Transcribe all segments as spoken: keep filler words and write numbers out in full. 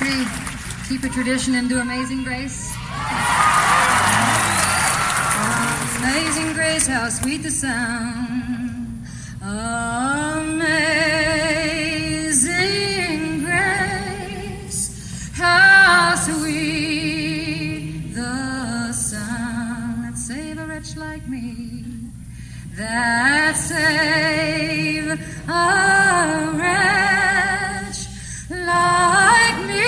we keep a tradition and do Amazing Grace? Amazing Grace, how sweet the sound. Amazing Grace, how sweet the sound that save a wretch like me, that save a wretch like me.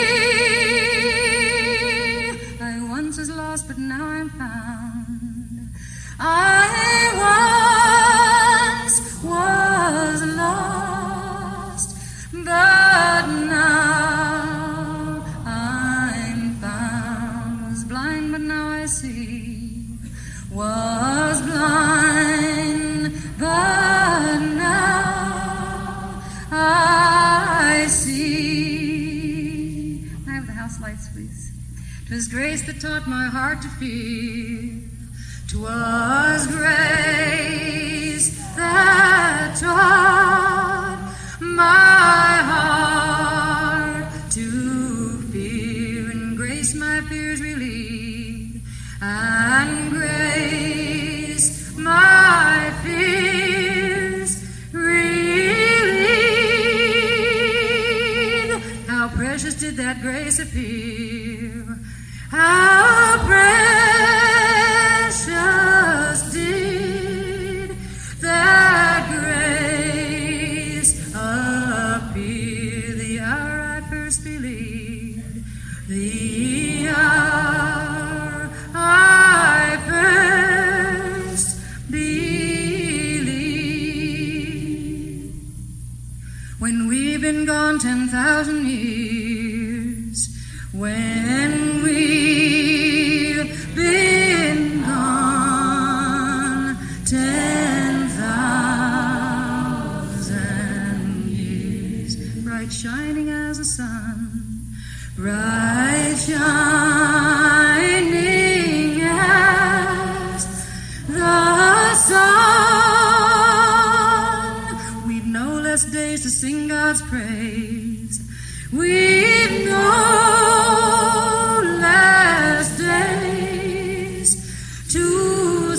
I once was lost, but now I'm found. I once was lost, but now I'm found. Was blind, but now I see. Was blind, but now I see. I have the house lights, please. 'Twas grace that taught my heart to fear. 'Twas grace that taught my heart to fear, and grace my fears relieved, and grace my fears relieved. How precious did that grace appear! How precious did that grace appear, the hour I first believed, the hour I first believed. When we've been gone ten thousand years, when we've been gone ten thousand years, bright shining as the sun, bright shining as the sun, we've no less days to sing God's praise. We've no less days to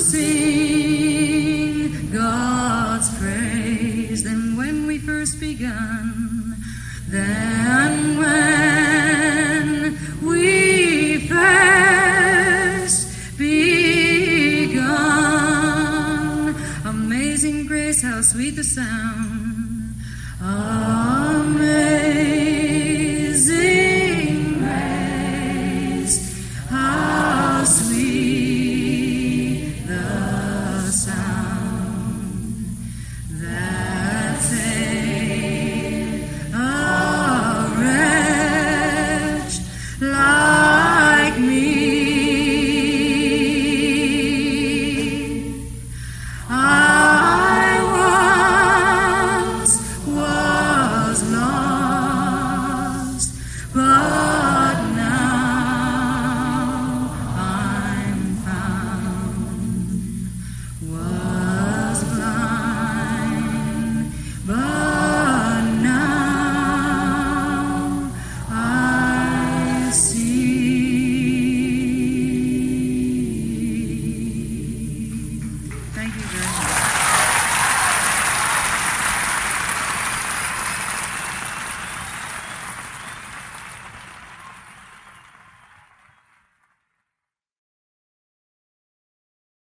sing God's praise than when we first begun, than when we first begun. Amazing grace, how sweet the sound. Amazing grace, how sweet the sound that saved a wretch like me. I once was lost,